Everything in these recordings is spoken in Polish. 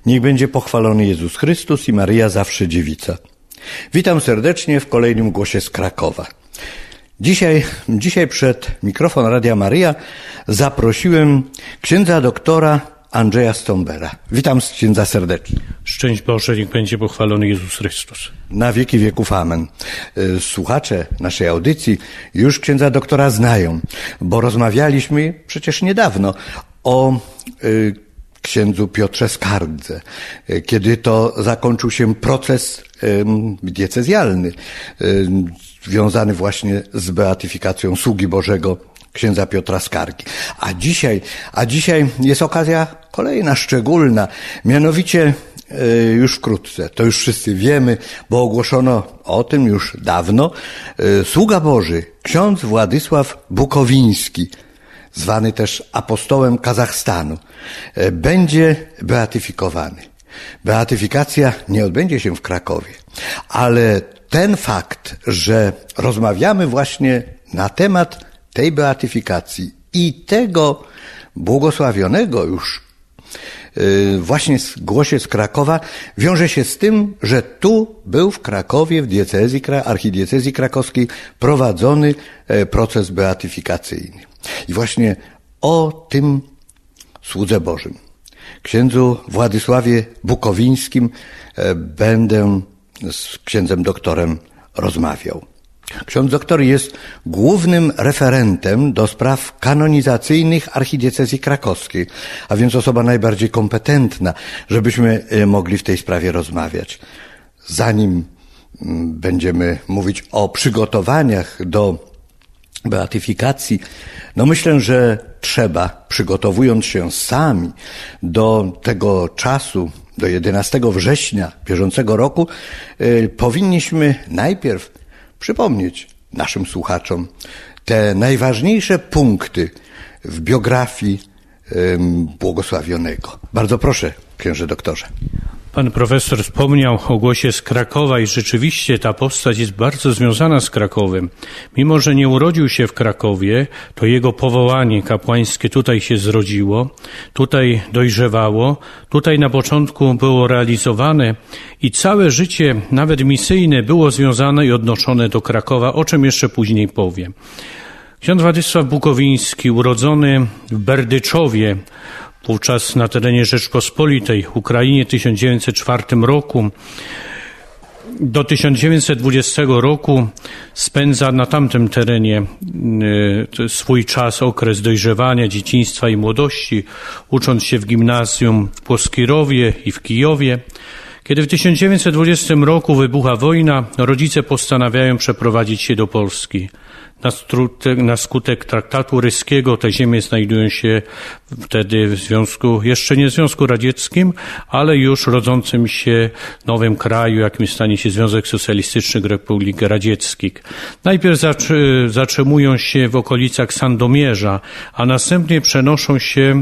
Niech będzie pochwalony Jezus Chrystus i Maryja zawsze dziewica. Witam serdecznie w kolejnym głosie z Krakowa. Dzisiaj przed mikrofon Radia Maryja zaprosiłem księdza doktora Andrzeja Stąbera. Witam księdza serdecznie. Szczęść Boże, niech będzie pochwalony Jezus Chrystus. Na wieki wieków amen. Słuchacze naszej audycji już księdza doktora znają, bo rozmawialiśmy przecież niedawno o księdzu Piotrze Skardze, kiedy to zakończył się proces diecezjalny związany właśnie z beatyfikacją sługi Bożego księdza Piotra Skargi. A dzisiaj jest okazja kolejna, szczególna, mianowicie już wkrótce, to już wszyscy wiemy, bo ogłoszono o tym już dawno, sługa Boży, ksiądz Władysław Bukowiński, zwany też apostołem Kazachstanu, będzie beatyfikowany. Beatyfikacja nie odbędzie się w Krakowie, ale ten fakt, że rozmawiamy właśnie na temat tej beatyfikacji i tego błogosławionego już właśnie głosie z Krakowa, wiąże się z tym, że tu był w Krakowie, w archidiecezji krakowskiej prowadzony proces beatyfikacyjny. I właśnie o tym słudze Bożym, księdzu Władysławie Bukowińskim, będę z księdzem doktorem rozmawiał. Ksiądz doktor jest głównym referentem do spraw kanonizacyjnych archidiecezji krakowskiej, a więc osoba najbardziej kompetentna, żebyśmy mogli w tej sprawie rozmawiać. Zanim będziemy mówić o przygotowaniach do beatyfikacji, myślę, że trzeba, przygotowując się sami do tego czasu, do 11 września bieżącego roku, powinniśmy najpierw przypomnieć naszym słuchaczom te najważniejsze punkty w biografii błogosławionego. Bardzo proszę, księże doktorze. Pan profesor wspomniał o głosie z Krakowa i rzeczywiście ta postać jest bardzo związana z Krakowem. Mimo że nie urodził się w Krakowie, to jego powołanie kapłańskie tutaj się zrodziło, tutaj dojrzewało, tutaj na początku było realizowane i całe życie, nawet misyjne, było związane i odnoszone do Krakowa, o czym jeszcze później powiem. Ksiądz Władysław Bukowiński, urodzony w Berdyczowie, wówczas na terenie Rzeczpospolitej, Ukrainie w 1904 roku, do 1920 roku spędza na tamtym terenie swój czas, okres dojrzewania, dzieciństwa i młodości, ucząc się w gimnazjum w Płoskirowie i w Kijowie. Kiedy w 1920 roku wybucha wojna, rodzice postanawiają przeprowadzić się do Polski. Na skutek traktatu ryskiego te ziemie znajdują się wtedy w związku, jeszcze nie w Związku Radzieckim, ale już rodzącym się nowym kraju, jakim stanie się Związek Socjalistycznych Republik Radzieckich. Najpierw zatrzymują się w okolicach Sandomierza, a następnie przenoszą się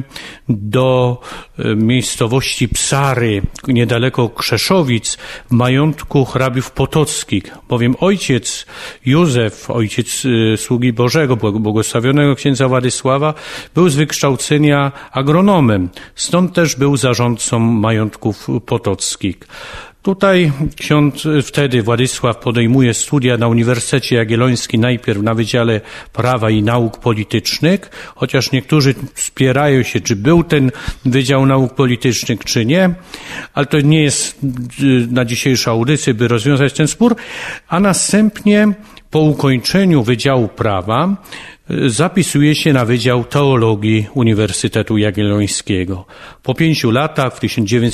do miejscowości Psary, niedaleko Krzeszowic, w majątku hrabiów potockich, bowiem ojciec Józef, ojciec sługi Bożego, błogosławionego księdza Władysława, był z wykształcenia agronomem, stąd też był zarządcą majątków potockich. Tutaj ksiądz wtedy Władysław podejmuje studia na Uniwersytecie Jagiellońskim, najpierw na Wydziale Prawa i Nauk Politycznych, chociaż niektórzy spierają się, czy był ten Wydział Nauk Politycznych, czy nie, ale to nie jest na dzisiejszą audycję, by rozwiązać ten spór, a następnie po ukończeniu Wydziału Prawa zapisuje się na Wydział Teologii Uniwersytetu Jagiellońskiego. Po 5 latach, w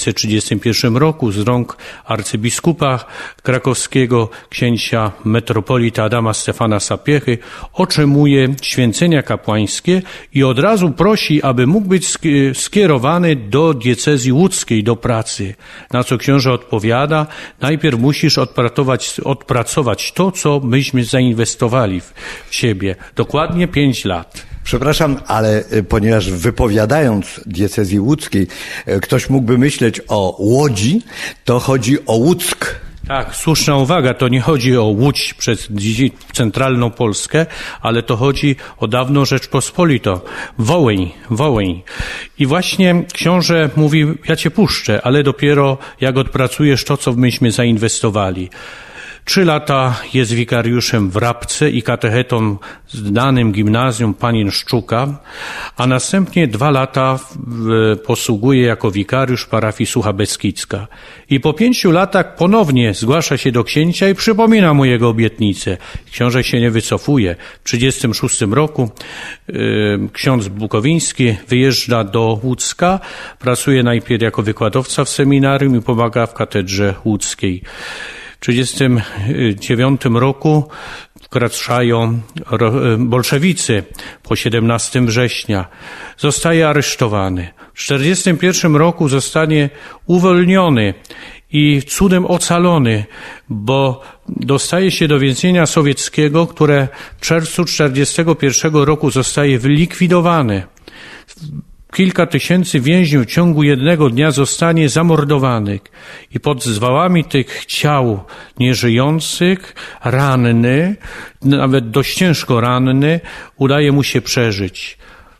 1931 roku, z rąk arcybiskupa krakowskiego, księcia metropolita Adama Stefana Sapiechy, otrzymuje święcenia kapłańskie i od razu prosi, aby mógł być skierowany do diecezji łódzkiej, do pracy. Na co książę odpowiada: najpierw musisz odpracować to, co myśmy zainwestowali w siebie. Dokładnie 5 lat. Przepraszam, ale ponieważ wypowiadając diecezji łódzkiej, ktoś mógłby myśleć o Łodzi, to chodzi o Łuck. Tak, słuszna uwaga. To nie chodzi o Łódź przez centralną Polskę, ale to chodzi o dawną Rzeczpospolitą. Wołyń. I właśnie książę mówi, ja cię puszczę, ale dopiero jak odpracujesz to, co myśmy zainwestowali. 3 lata jest wikariuszem w Rabce i katechetą w danym gimnazjum Panienszczuka, a następnie 2 lata posługuje jako wikariusz parafii Sucha Beskidzka. I po 5 latach ponownie zgłasza się do księcia i przypomina mu jego obietnicę. Książę się nie wycofuje. W 1936 roku ksiądz Bukowiński wyjeżdża do Łódzka, pracuje najpierw jako wykładowca w seminarium i pomaga w katedrze łódzkiej. W 1939 roku wkraczają bolszewicy po 17 września. Zostaje aresztowany. W 1941 roku zostanie uwolniony i cudem ocalony, bo dostaje się do więzienia sowieckiego, które w czerwcu 1941 roku zostaje wylikwidowane. Kilka tysięcy więźniów w ciągu jednego dnia zostanie zamordowanych i pod zwałami tych ciał nieżyjących, ranny, nawet dość ciężko ranny, udaje mu się przeżyć.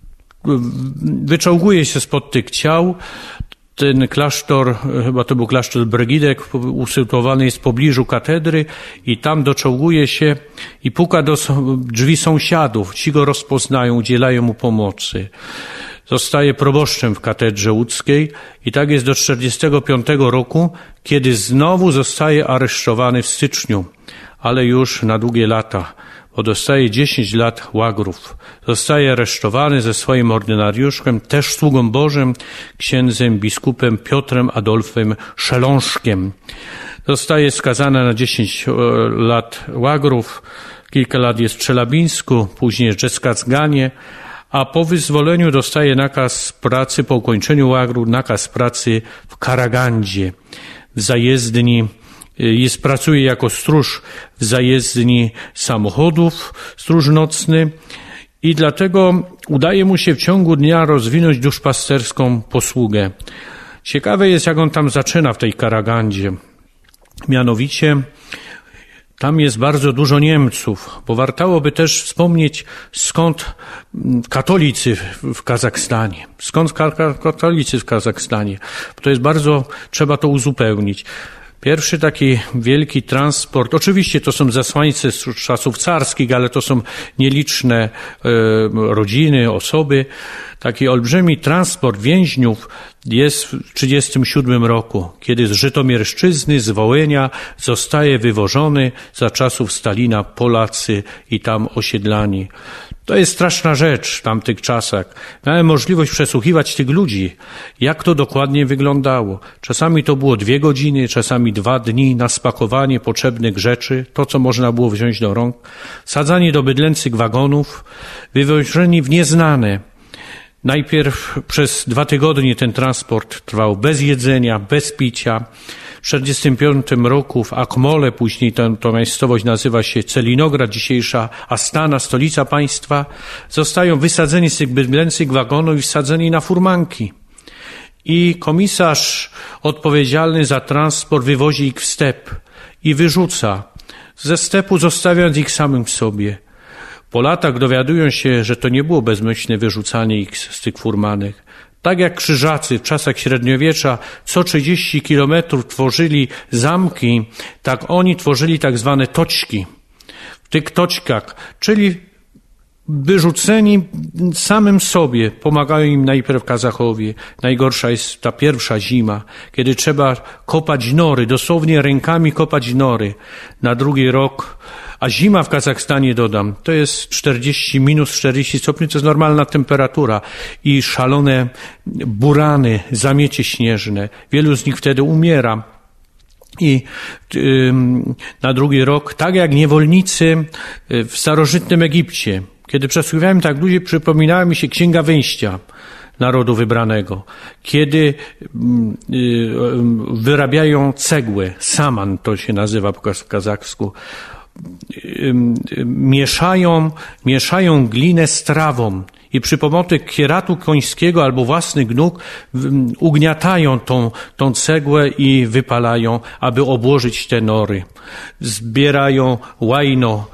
Wyczołguje się spod tych ciał. Ten klasztor, chyba to był klasztor Brygidek, usytuowany jest w pobliżu katedry i tam doczołguje się i puka do drzwi sąsiadów. Ci go rozpoznają, udzielają mu pomocy. Zostaje proboszczem w katedrze łódzkiej i tak jest do 1945 roku, kiedy znowu zostaje aresztowany w styczniu, ale już na długie lata, bo dostaje 10 lat łagrów. Zostaje aresztowany ze swoim ordynariuszem, też sługą Bożym, księdzem biskupem Piotrem Adolfem Szelążkiem. Zostaje skazany na 10 lat łagrów, kilka lat jest w Czelabińsku, później w Rzeczkacganie, a po wyzwoleniu dostaje nakaz pracy, po ukończeniu łagru, nakaz pracy w Karagandzie, w zajezdni, pracuje jako stróż w zajezdni samochodów, stróż nocny i dlatego udaje mu się w ciągu dnia rozwinąć duszpasterską posługę. Ciekawe jest, jak on tam zaczyna w tej Karagandzie. Mianowicie tam jest bardzo dużo Niemców, bo wartałoby też wspomnieć, skąd katolicy w Kazachstanie. Skąd katolicy w Kazachstanie? Bo to jest bardzo, trzeba to uzupełnić. Pierwszy taki wielki transport, oczywiście to są zesłańcy z czasów carskich, ale to są nieliczne rodziny, osoby. Taki olbrzymi transport więźniów jest w 1937 roku, kiedy z Żytomierszczyzny, z Wołynia zostaje wywożony za czasów Stalina Polacy i tam osiedlani. To jest straszna rzecz w tamtych czasach. Miałem możliwość przesłuchiwać tych ludzi, jak to dokładnie wyglądało. Czasami to było 2 godziny, czasami 2 dni na spakowanie potrzebnych rzeczy, to co można było wziąć do rąk. Sadzani do bydlęcych wagonów, wywożeni w nieznane. Najpierw przez 2 tygodnie ten transport trwał bez jedzenia, bez picia. W 1945 roku w Akmole, później to miejscowość nazywa się Celinograd, dzisiejsza Astana, stolica państwa, zostają wysadzeni z tych bydlęcych wagonów i wsadzeni na furmanki. I komisarz odpowiedzialny za transport wywozi ich w step i wyrzuca ze stepu, zostawiając ich samym sobie. Po latach dowiadują się, że to nie było bezmyślne wyrzucanie ich z tych furmanek. Tak jak krzyżacy w czasach średniowiecza co 30 kilometrów tworzyli zamki, tak oni tworzyli tak zwane toczki. W tych toczkach, czyli wyrzuceni samym sobie, pomagają im najpierw Kazachowie. Najgorsza jest ta pierwsza zima, kiedy trzeba kopać nory, dosłownie rękami kopać nory. Na drugi rok, a zima w Kazachstanie, dodam, to jest minus 40 stopni, to jest normalna temperatura i szalone burany, zamiecie śnieżne. Wielu z nich wtedy umiera. I na drugi rok, tak jak niewolnicy w starożytnym Egipcie, kiedy przesłuchiwałem tak ludzi, przypominała mi się Księga Wyjścia narodu wybranego, kiedy wyrabiają cegłę, saman to się nazywa po kazachsku, mieszają glinę z trawą i przy pomocy kieratu końskiego albo własnych nóg ugniatają tą cegłę i wypalają, aby obłożyć te nory. Zbierają łajno,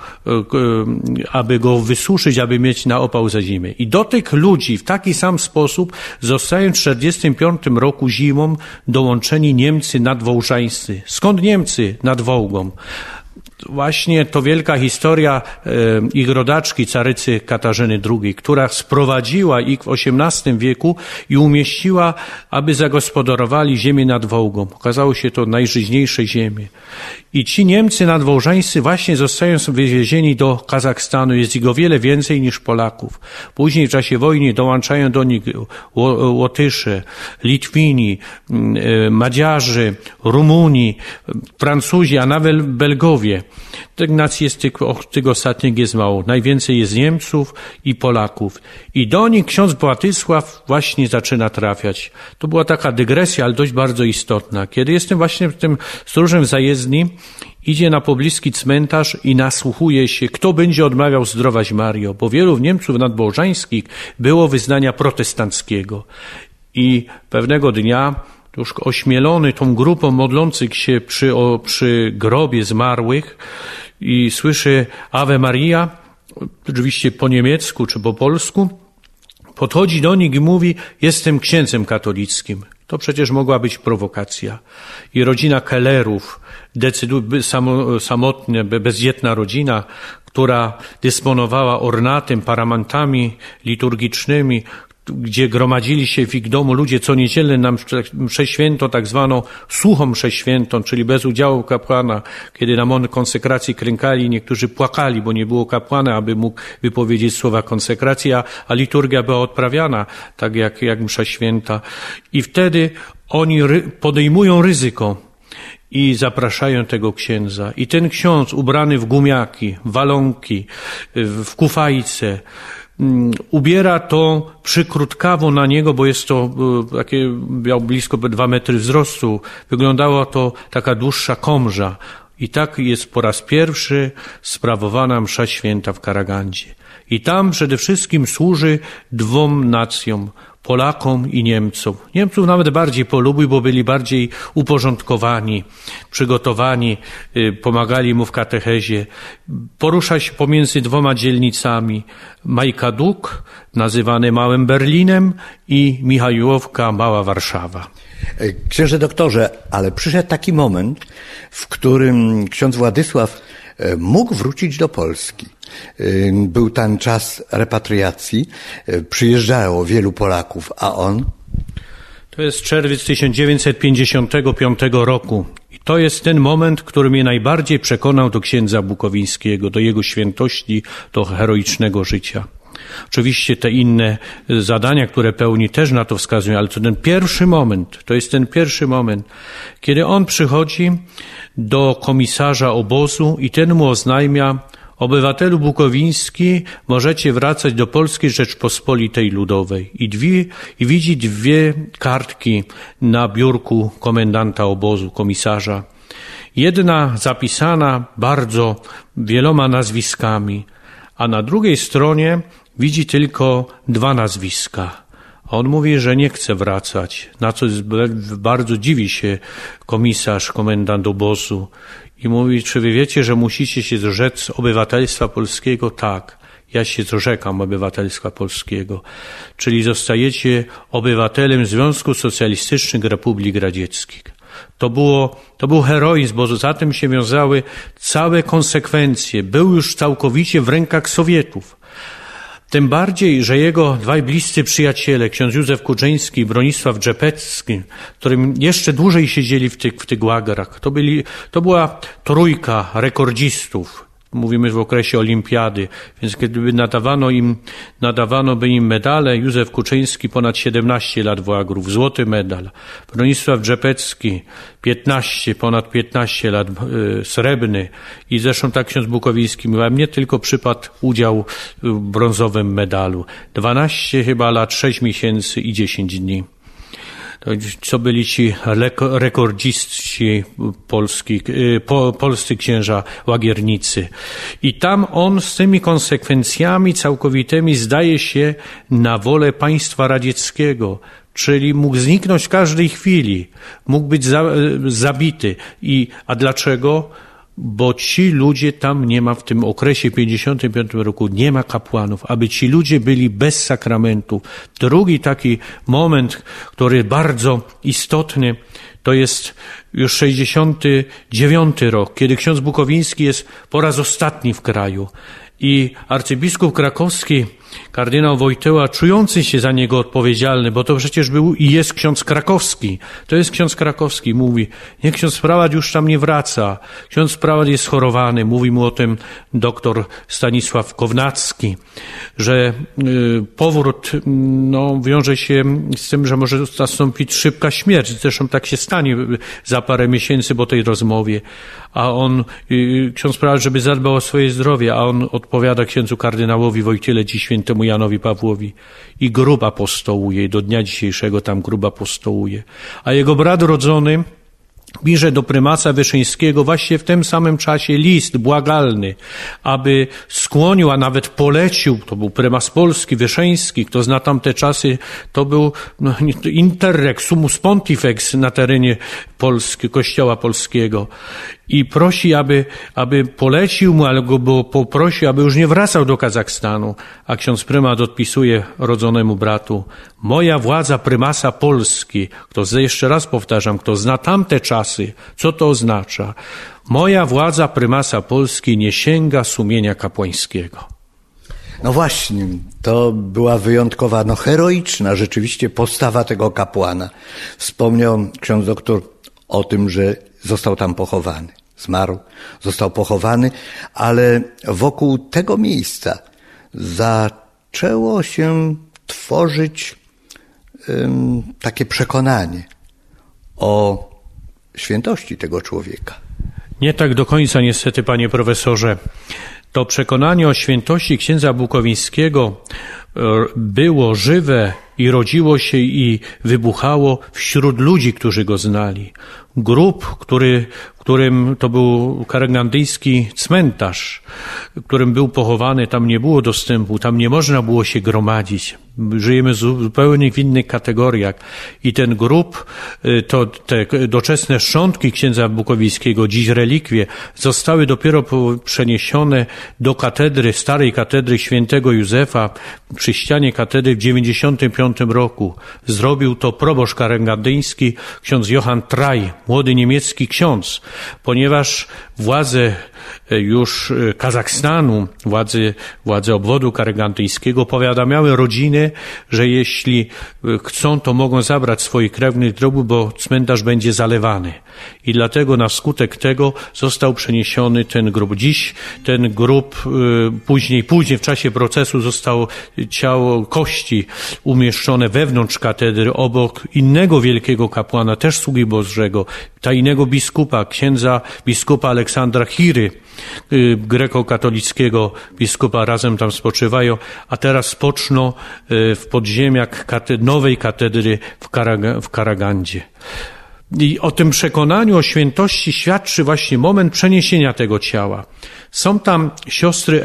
aby go wysuszyć, aby mieć na opał za zimę. I do tych ludzi w taki sam sposób zostają w 1945 roku zimą dołączeni Niemcy nadwołżańscy. Skąd Niemcy nad Wołgą? Właśnie to wielka historia ich rodaczki, carycy Katarzyny II, która sprowadziła ich w XVIII wieku i umieściła, aby zagospodarowali ziemię nad Wołgą. Okazało się to najżyźniejsze ziemie. I ci Niemcy nadwołżańscy właśnie zostają wywiezieni do Kazachstanu. Jest ich o wiele więcej niż Polaków. Później w czasie wojny dołączają do nich Łotysze, Litwini, Madziarzy, Rumuni, Francuzi, a nawet Belgowie. Tych nacji jest tych ostatnich jest mało. Najwięcej jest Niemców i Polaków. I do nich ksiądz Władysław właśnie zaczyna trafiać. To była taka dygresja, ale dość bardzo istotna. Kiedy jestem właśnie w tym stróżem zajezdni, idzie na pobliski cmentarz i nasłuchuje się, kto będzie odmawiał zdrowaś Mario, bo wielu Niemców nadwołżańskich było wyznania protestanckiego. I pewnego dnia, już ośmielony tą grupą modlących się przy grobie zmarłych i słyszy Ave Maria, oczywiście po niemiecku czy po polsku, podchodzi do nich i mówi: jestem księdzem katolickim. To przecież mogła być prowokacja. I rodzina Kellerów, samotna, bezdzietna rodzina, która dysponowała ornatem, paramentami liturgicznymi, gdzie gromadzili się w ich domu ludzie co niedzielę na mszę świętą, tak zwaną suchą mszę świętą, czyli bez udziału kapłana. Kiedy na moment konsekracji klękali, niektórzy płakali, bo nie było kapłana, aby mógł wypowiedzieć słowa konsekracji, a liturgia była odprawiana, tak jak msza święta. I wtedy oni podejmują ryzyko i zapraszają tego księdza. I ten ksiądz ubrany w gumiaki, walonki, w kufajce, ubiera to przykrótkawo na niego, bo jest to takie, miał blisko 2 metry wzrostu. Wyglądało to taka dłuższa komża. I tak jest po raz pierwszy sprawowana msza święta w Karagandzie. I tam przede wszystkim służy 2 nacjom, Polakom i Niemcom. Niemców nawet bardziej polubił, bo byli bardziej uporządkowani, przygotowani, pomagali mu w katechezie. Porusza się pomiędzy 2 dzielnicami. Majkaduk, nazywany Małym Berlinem, i Michajłowka, Mała Warszawa. Księże doktorze, ale przyszedł taki moment, w którym ksiądz Władysław mógł wrócić do Polski. Był ten czas repatriacji, przyjeżdżało wielu Polaków, a on? To jest czerwiec 1955 roku. I to jest ten moment, który mnie najbardziej przekonał do księdza Bukowińskiego, do jego świętości, do heroicznego życia. Oczywiście te inne zadania, które pełni, też na to wskazują, ale to ten pierwszy moment, to jest ten pierwszy moment, kiedy on przychodzi do komisarza obozu i ten mu oznajmia: obywatelu bukowiński, możecie wracać do Polskiej Rzeczpospolitej Ludowej. I widzi 2 kartki na biurku komendanta obozu, komisarza. Jedna zapisana bardzo wieloma nazwiskami, a na drugiej stronie widzi tylko 2 nazwiska. A on mówi, że nie chce wracać, na co bardzo dziwi się komisarz, komendant obozu. I mówi: czy wy wiecie, że musicie się zrzec obywatelstwa polskiego? Tak, ja się zrzekam obywatelstwa polskiego. Czyli zostajecie obywatelem Związku Socjalistycznych Republik Radzieckich. To był heroizm, bo za tym się wiązały całe konsekwencje. Był już całkowicie w rękach Sowietów. Tym bardziej, że jego 2 bliscy przyjaciele, ksiądz Józef Kuczyński i Bronisław Drzepecki, którym jeszcze dłużej siedzieli w tych łagrach, to była trójka rekordzistów. Mówimy w okresie olimpiady, więc kiedy nadawano by im medale, Józef Kuczyński ponad 17 lat w łagrów, złoty medal. Bronisław Drzepecki ponad 15 lat, srebrny. I zresztą tak ksiądz Bukowiński miał, mnie tylko przypadł udział w brązowym medalu. 12 chyba lat, 6 miesięcy i 10 dni. co byli ci rekordziści polscy księża łagiernicy. I tam on z tymi konsekwencjami całkowitymi zdaje się na wolę państwa radzieckiego, czyli mógł zniknąć w każdej chwili, mógł być zabity. A dlaczego? Bo ci ludzie tam nie ma w tym okresie 55 roku, nie ma kapłanów, aby ci ludzie byli bez sakramentów. Drugi taki moment, który bardzo istotny, to jest już 69 rok, kiedy ksiądz Bukowiński jest po raz ostatni w kraju i arcybiskup krakowski, kardynał Wojtyła, czujący się za niego odpowiedzialny, bo to przecież był i jest ksiądz krakowski. To jest ksiądz krakowski. Mówi, nie, ksiądz prałat już tam nie wraca. Ksiądz prałat jest chorowany. Mówi mu o tym doktor Stanisław Kownacki, że powrót wiąże się z tym, że może nastąpić szybka śmierć. Zresztą tak się stanie za parę miesięcy po tej rozmowie. A on, ksiądz prałat, żeby zadbał o swoje zdrowie, a on odpowiada księdzu kardynałowi Wojtyle, dziś świętemu Janowi Pawłowi, i grób apostołuje, i do dnia dzisiejszego tam grób apostołuje. A jego brat rodzony pisze do prymasa Wyszyńskiego właśnie w tym samym czasie list błagalny, aby skłonił, a nawet polecił, to był prymas polski, Wyszyński, kto zna tamte czasy, to był interreg, sumus pontifex na terenie Polski, Kościoła Polskiego. I prosi, aby polecił mu, ale go poprosił, aby już nie wracał do Kazachstanu. A ksiądz prymat odpisuje rodzonemu bratu: moja władza prymasa Polski, jeszcze raz powtarzam, kto zna tamte czasy, co to oznacza? Moja władza prymasa Polski nie sięga sumienia kapłańskiego. No właśnie, to była wyjątkowa, heroiczna rzeczywiście postawa tego kapłana. Wspomniał ksiądz doktor o tym, że został tam pochowany. Zmarł, został pochowany, ale wokół tego miejsca zaczęło się tworzyć takie przekonanie o świętości tego człowieka. Nie tak do końca niestety, panie profesorze. To przekonanie o świętości księdza Bukowińskiego było żywe i rodziło się i wybuchało wśród ludzi, którzy go znali. Grób, którym to był karangandyjski cmentarz, którym był pochowany, tam nie było dostępu, tam nie można było się gromadzić. Żyjemy zupełnie w innych kategoriach. I ten grób, te doczesne szczątki księdza Bukowińskiego, dziś relikwie, zostały dopiero przeniesione do katedry, starej katedry świętego Józefa przy ścianie katedry w 95 roku. Zrobił to proboszcz karangandyjski, ksiądz Johann Traj, młody niemiecki ksiądz, ponieważ władze już Kazachstanu, władze obwodu karangandyjskiego powiadamiały rodziny, że jeśli chcą, to mogą zabrać swoich krewnych grobów, bo cmentarz będzie zalewany. I dlatego na skutek tego został przeniesiony ten grób. Dziś ten grób, później w czasie procesu zostało kości umieszczone wewnątrz katedry, obok innego wielkiego kapłana, też sługi Bożego, tajnego biskupa, księdza biskupa Aleksandra Chiry, grekokatolickiego biskupa, razem tam spoczywają, a teraz spoczną w podziemiach nowej katedry w Karagandzie. I o tym przekonaniu o świętości świadczy właśnie moment przeniesienia tego ciała. Są tam siostry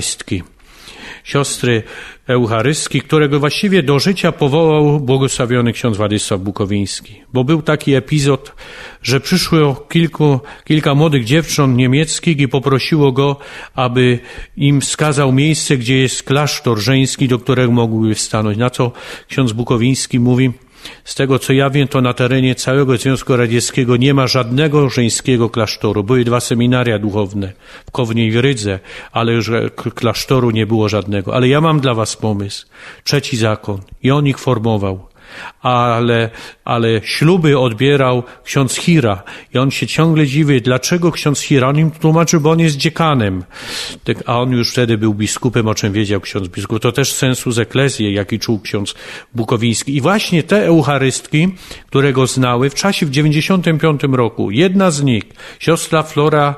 eucharystki, którego właściwie do życia powołał błogosławiony ksiądz Władysław Bukowiński. Bo był taki epizod, że przyszło kilka młodych dziewcząt niemieckich i poprosiło go, aby im wskazał miejsce, gdzie jest klasztor żeński, do którego mogłyby wstanąć. Na co ksiądz Bukowiński mówi: z tego, co ja wiem, to na terenie całego Związku Radzieckiego nie ma żadnego żeńskiego klasztoru. Były 2 seminaria duchowne w Kownie i w Rydze, ale już klasztoru nie było żadnego. Ale ja mam dla was pomysł. 3. zakon. I on ich formował. Ale śluby odbierał ksiądz Hira i on się ciągle dziwi, dlaczego ksiądz Hira. On im tłumaczył, bo on jest dziekanem, a on już wtedy był biskupem, o czym wiedział ksiądz biskup. To też sensus eklezji, jaki czuł ksiądz Bukowiński. I właśnie te eucharystki, które go znały w 95 roku, jedna z nich, siostra Flora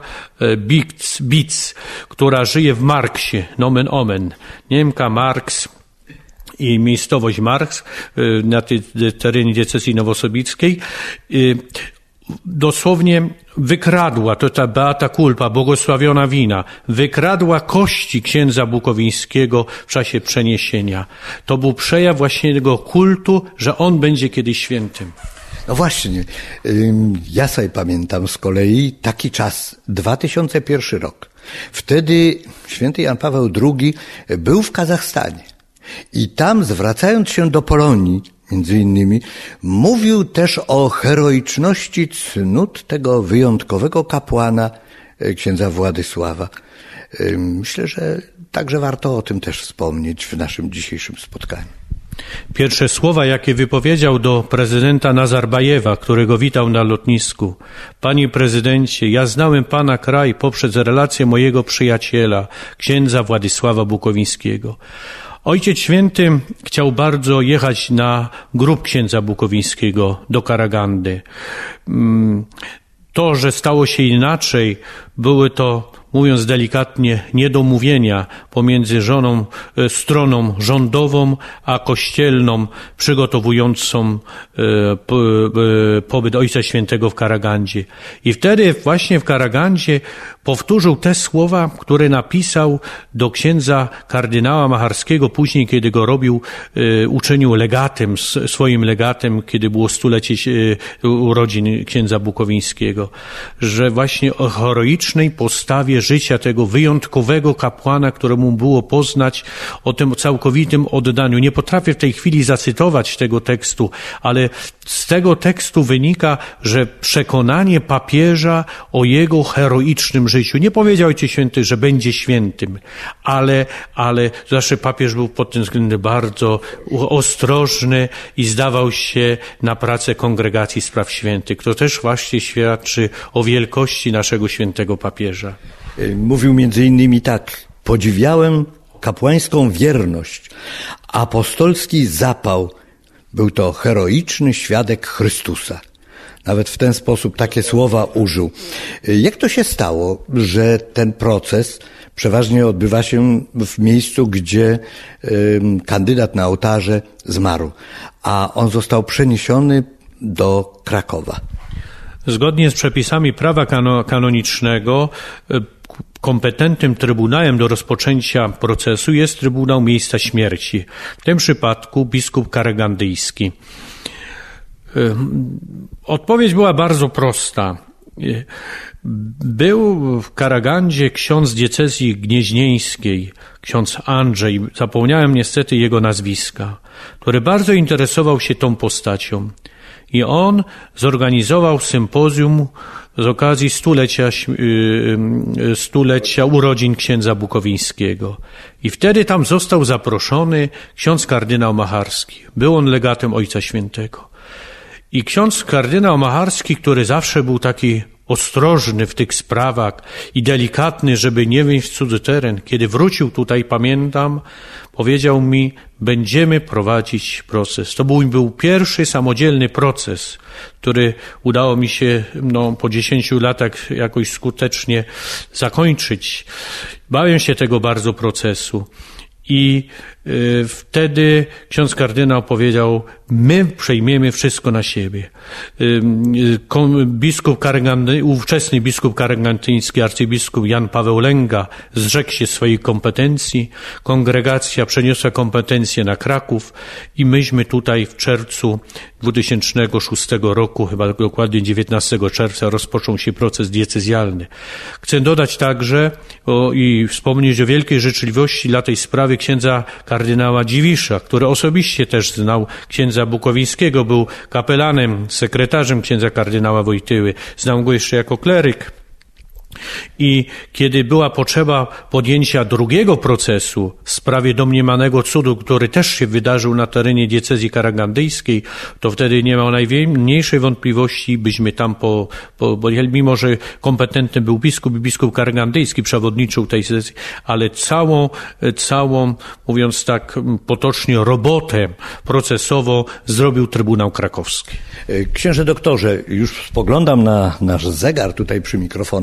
Bitz, która żyje w Marksie, nomen omen, Niemka Marks, i miejscowość Marks na terenie diecezji nowosobickiej, dosłownie wykradła, to ta Beata Culpa, błogosławiona wina, wykradła kości księdza Bukowińskiego w czasie przeniesienia. To był przejaw właśnie tego kultu, że on będzie kiedyś świętym. No właśnie, ja sobie pamiętam z kolei taki czas, 2001 rok. Wtedy święty Jan Paweł II był w Kazachstanie i tam, zwracając się do Polonii, między innymi, mówił też o heroiczności cnót tego wyjątkowego kapłana, księdza Władysława. Myślę, że także warto o tym też wspomnieć w naszym dzisiejszym spotkaniu. Pierwsze słowa, jakie wypowiedział do prezydenta Nazarbajewa, którego witał na lotnisku. Panie prezydencie, ja znałem pana kraj poprzez relację mojego przyjaciela, księdza Władysława Bukowińskiego. Ojciec Święty chciał bardzo jechać na grób księdza Bukowińskiego do Karagandy. To, że stało się inaczej, były to, mówiąc delikatnie, niedomówienia pomiędzy stroną rządową a kościelną przygotowującą pobyt Ojca Świętego w Karagandzie. I wtedy właśnie w Karagandzie powtórzył te słowa, które napisał do księdza kardynała Macharskiego później, kiedy go uczynił legatem, swoim legatem, kiedy było 100-lecie urodzin księdza Bukowińskiego, że właśnie o heroicznej postawie życia tego wyjątkowego kapłana, któremu było poznać, o tym całkowitym oddaniu. Nie potrafię w tej chwili zacytować tego tekstu, ale z tego tekstu wynika, że przekonanie papieża o jego heroicznym życiu. Nie powiedział Ojciec Święty, że będzie świętym, ale zawsze papież był pod tym względem bardzo ostrożny i zdawał się na pracę Kongregacji Spraw Świętych. To też właśnie świadczy o wielkości naszego świętego papieża. Mówił między innymi tak: podziwiałem kapłańską wierność, apostolski zapał. Był to heroiczny świadek Chrystusa. Nawet w ten sposób takie słowa użył. Jak to się stało, że ten proces przeważnie odbywa się w miejscu, gdzie kandydat na ołtarze zmarł, a on został przeniesiony do Krakowa? Zgodnie z przepisami prawa kanonicznego kompetentnym trybunałem do rozpoczęcia procesu jest Trybunał Miejsca Śmierci. W tym przypadku biskup karagandyjski. Odpowiedź była bardzo prosta. Był w Karagandzie ksiądz diecezji gnieźnieńskiej, ksiądz Andrzej, zapomniałem niestety jego nazwiska, który bardzo interesował się tą postacią. I on zorganizował sympozjum z okazji stulecia urodzin księdza Bukowińskiego. I wtedy tam został zaproszony ksiądz kardynał Macharski. Był on legatem Ojca Świętego. I ksiądz kardynał Macharski, który zawsze był taki ostrożny w tych sprawach i delikatny, żeby nie wejść w cudzy teren, kiedy wrócił tutaj, pamiętam, powiedział mi: będziemy prowadzić proces. To był pierwszy samodzielny proces, który udało mi się po 10 latach jakoś skutecznie zakończyć. Bałem się tego bardzo procesu. I wtedy ksiądz kardynał powiedział: my przejmiemy wszystko na siebie. Ówczesny biskup karagandyński, arcybiskup Jan Paweł Lęga zrzekł się swojej kompetencji, kongregacja przeniosła kompetencje na Kraków i myśmy tutaj w czerwcu 2006 roku, chyba dokładnie 19 czerwca, rozpoczął się proces diecezjalny. Chcę dodać także i wspomnieć o wielkiej życzliwości dla tej sprawy księdza kardynała Dziwisza, który osobiście też znał księdza Bukowińskiego, był kapelanem, sekretarzem księdza kardynała Wojtyły, znał go jeszcze jako kleryk. I kiedy była potrzeba podjęcia drugiego procesu w sprawie domniemanego cudu, który też się wydarzył na terenie diecezji karagandyjskiej, to wtedy nie ma najmniejszej wątpliwości, byśmy tam bo mimo że kompetentny był biskup i biskup karagandyjski przewodniczył tej sesji, ale całą, mówiąc tak potocznie, robotę procesową zrobił Trybunał Krakowski. Księże doktorze, już spoglądam na nasz zegar tutaj przymikrofonowy, czas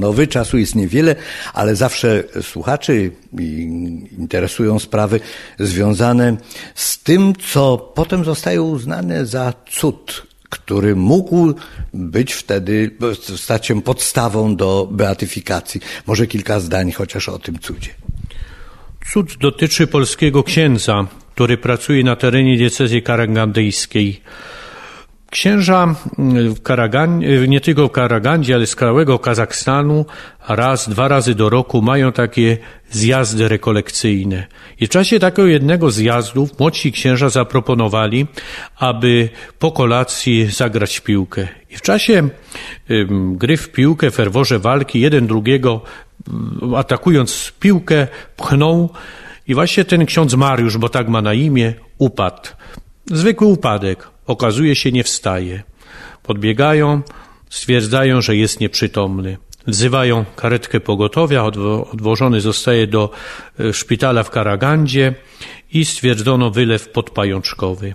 czasu jest niewiele, ale zawsze słuchaczy interesują sprawy związane z tym, co potem zostaje uznane za cud, który mógł być wtedy, stać się podstawą do beatyfikacji. Może kilka zdań chociaż o tym cudzie. Cud dotyczy polskiego księdza, który pracuje na terenie diecezji karagandyjskiej. Księża nie tylko w Karagandzie, ale z całego Kazachstanu dwa razy do roku mają takie zjazdy rekolekcyjne. I w czasie takiego jednego zjazdu młodsi księża zaproponowali, aby po kolacji zagrać w piłkę. I w czasie gry w piłkę, w ferworze walki, jeden drugiego atakując piłkę pchnął i właśnie ten ksiądz Mariusz, bo tak ma na imię, upadł. Zwykły upadek. Okazuje się, nie wstaje. Podbiegają, stwierdzają, że jest nieprzytomny. Wzywają karetkę pogotowia, odwożony zostaje do szpitala w Karagandzie i stwierdzono wylew podpajączkowy.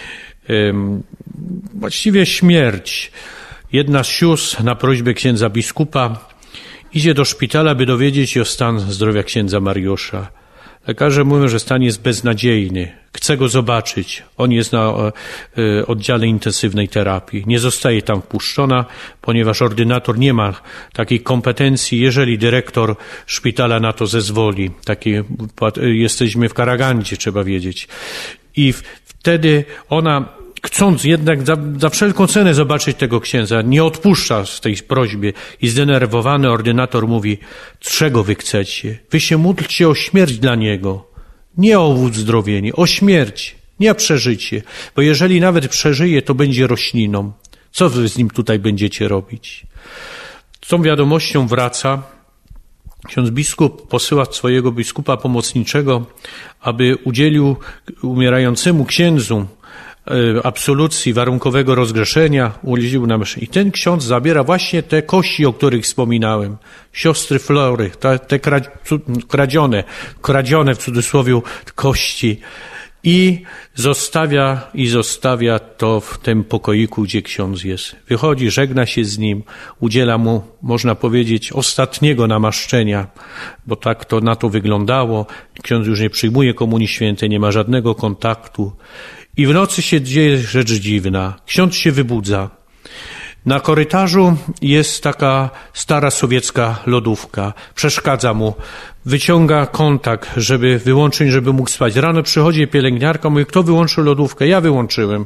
Właściwie śmierć. Jedna z sióstr na prośbę księdza biskupa idzie do szpitala, by dowiedzieć się o stan zdrowia księdza Mariusza. Lekarze mówią, że stan jest beznadziejny. Chce go zobaczyć. On jest na oddziale intensywnej terapii. Nie zostaje tam wpuszczona, ponieważ ordynator nie ma takiej kompetencji, jeżeli dyrektor szpitala na to zezwoli. Jesteśmy w Karagandzie, trzeba wiedzieć. I wtedy ona, chcąc jednak za wszelką cenę zobaczyć tego księdza, nie odpuszcza z tej prośby i zdenerwowany ordynator mówi: czego wy chcecie? Wy się módlcie o śmierć dla niego. Nie o uzdrowienie, o śmierć, nie o przeżycie. Bo jeżeli nawet przeżyje, to będzie rośliną. Co wy z nim tutaj będziecie robić? Z tą wiadomością wraca. Ksiądz biskup posyła swojego biskupa pomocniczego, aby udzielił umierającemu księdzu absolucji, warunkowego rozgrzeszenia, uleźlił na mszę. I ten ksiądz zabiera właśnie te kości, o których wspominałem. Siostry Flory, te kradzione w cudzysłowie kości. I zostawia to w tym pokoiku, gdzie ksiądz jest. Wychodzi, żegna się z nim, udziela mu, można powiedzieć, ostatniego namaszczenia, bo tak to na to wyglądało. Ksiądz już nie przyjmuje Komunii Świętej, nie ma żadnego kontaktu. I w nocy się dzieje rzecz dziwna. Ksiądz się wybudza. Na korytarzu jest taka stara sowiecka lodówka. Przeszkadza mu. Wyciąga kontakt, żeby wyłączyć, żeby mógł spać. Rano przychodzi pielęgniarka, mówi: kto wyłączył lodówkę? Ja wyłączyłem,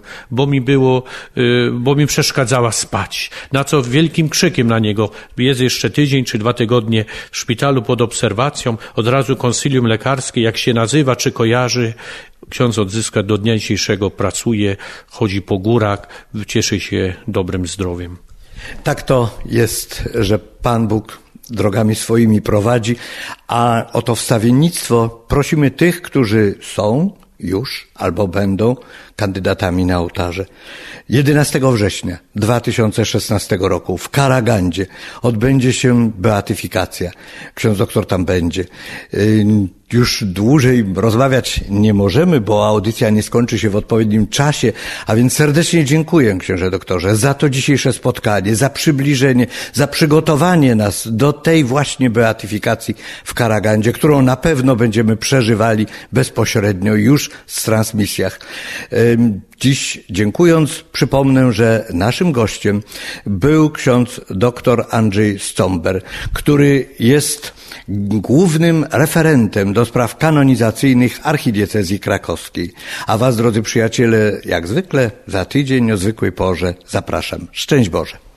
bo mi przeszkadzała spać. Na co wielkim krzykiem na niego: jest jeszcze tydzień czy 2 tygodnie w szpitalu pod obserwacją. Od razu konsylium lekarskie, jak się nazywa, czy kojarzy. Ksiądz odzyska do dnia dzisiejszego, pracuje, chodzi po górach, cieszy się dobrym zdrowiem. Tak to jest, że Pan Bóg drogami swoimi prowadzi, a o to wstawiennictwo prosimy tych, którzy są już albo będą kandydatami na ołtarze. 11 września 2016 roku w Karagandzie odbędzie się beatyfikacja. Ksiądz doktor tam będzie. Już dłużej rozmawiać nie możemy, bo audycja nie skończy się w odpowiednim czasie, a więc serdecznie dziękuję, księże doktorze, za to dzisiejsze spotkanie, za przybliżenie, za przygotowanie nas do tej właśnie beatyfikacji w Karagandzie, którą na pewno będziemy przeżywali bezpośrednio już w transmisjach. Dziś, dziękując, przypomnę, że naszym gościem był ksiądz dr Andrzej Stomber, który jest głównym referentem do spraw kanonizacyjnych archidiecezji krakowskiej. A was, drodzy przyjaciele, jak zwykle za tydzień o zwykłej porze zapraszam. Szczęść Boże.